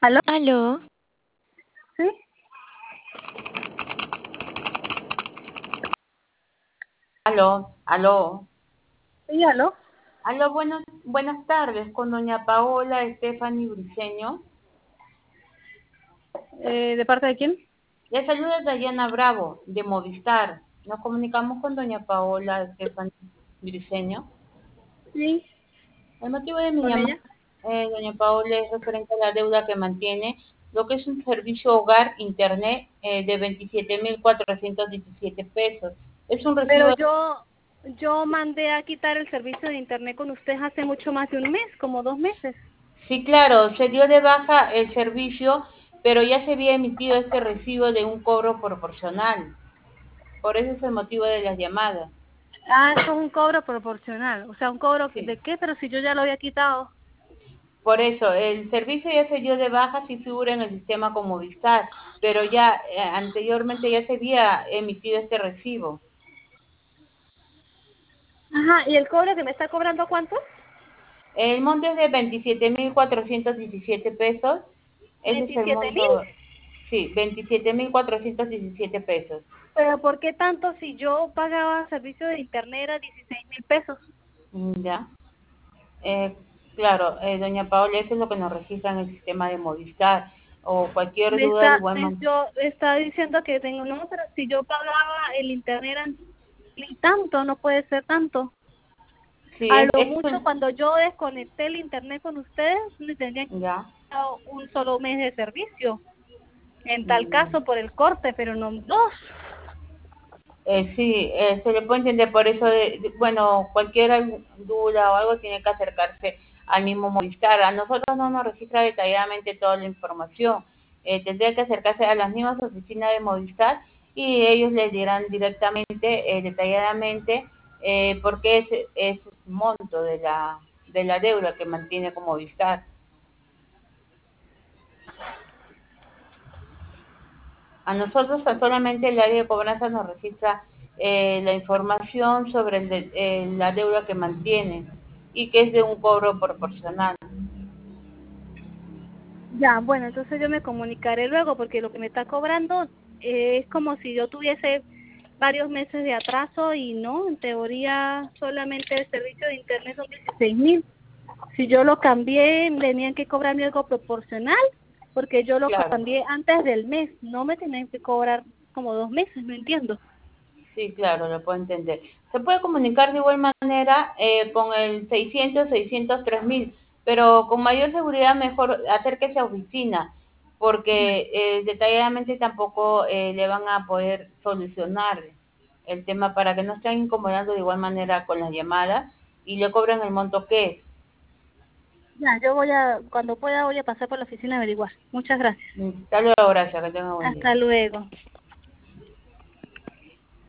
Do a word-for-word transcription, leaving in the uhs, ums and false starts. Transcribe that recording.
¿Aló? ¿Aló? ¿Sí? Aló, aló. Sí, aló. Aló, buenos, buenas tardes, con doña Paola Estefany Briceño. Eh, ¿de parte de quién? Le saluda Dayana Bravo, de Movistar. Nos comunicamos con doña Paola Estefany Briceño. Sí. El motivo de mi ¿Con llamada, ella? eh, doña Paola, es referente a la deuda que mantiene lo que es un servicio hogar internet eh, de veintisiete mil cuatrocientos diecisiete pesos. Es un Pero recibo. yo, yo mandé a quitar el servicio de internet con ustedes hace mucho más de un mes, como dos meses. Sí, claro, se dio de baja el servicio, pero ya se había emitido este recibo de un cobro proporcional. Por eso es el motivo de las llamadas. Ah, eso es un cobro proporcional. O sea, ¿un cobro Sí. de qué? Pero si yo ya lo había quitado. Por eso, el servicio ya se dio de baja si figura en el sistema como Movistar, pero ya eh, anteriormente ya se había emitido este recibo. Ajá, ¿y el cobro que me está cobrando cuánto? El monto es de veintisiete mil cuatrocientos diecisiete pesos. Ese es el ¿veintisiete mil? monto, sí, veintisiete mil cuatrocientos diecisiete pesos. ¿Pero por qué tanto si yo pagaba servicio de internet era dieciséis mil pesos? Mm, Ya. Eh, claro, eh, doña Paola, eso es lo que nos registra en el sistema de Movistar. O cualquier Me duda de está, igual me, manera. yo está diciendo que tengo, no, pero si yo pagaba el internet eran y tanto, no puede ser tanto. Sí, A es, lo es mucho, un- cuando yo desconecté el internet con ustedes, me tendrían que ya. dar un solo mes de servicio. En tal Mm, caso, por el corte, pero no dos. eh, sí, eh, se le puede entender por eso, de, de- bueno, cualquier duda o algo tiene que acercarse al mismo Movistar. A nosotros no nos registra detalladamente toda la información. Eh, tendría que acercarse a las mismas oficinas de Movistar y ellos les dirán directamente, eh, detalladamente, eh, por qué es, es el monto de la, de la deuda que mantiene con Movistar. A nosotros a solamente el área de cobranza nos registra eh, la información sobre el de- eh, la deuda que mantiene y que es de un cobro proporcional. Ya, bueno, entonces yo me comunicaré luego porque lo que me está cobrando eh, es como si yo tuviese varios meses de atraso y no, en teoría solamente el servicio de internet son dieciséis mil. Si yo lo cambié, tenían que cobrarme algo proporcional porque yo lo Claro, cambié antes del mes, no me tenían que cobrar como dos meses, no entiendo. sí, claro, lo puedo entender. Se puede comunicar de igual manera eh, con el seiscientos, seiscientos tres mil, pero con mayor seguridad mejor acérquese a oficina, porque eh, detalladamente tampoco eh, le van a poder solucionar el tema para que no estén incomodando de igual manera con las llamadas y le cobren el monto que es. Ya, yo voy a, cuando pueda voy a pasar por la oficina a averiguar. Muchas gracias. Hasta luego, gracias, que tenga buen día. Hasta luego.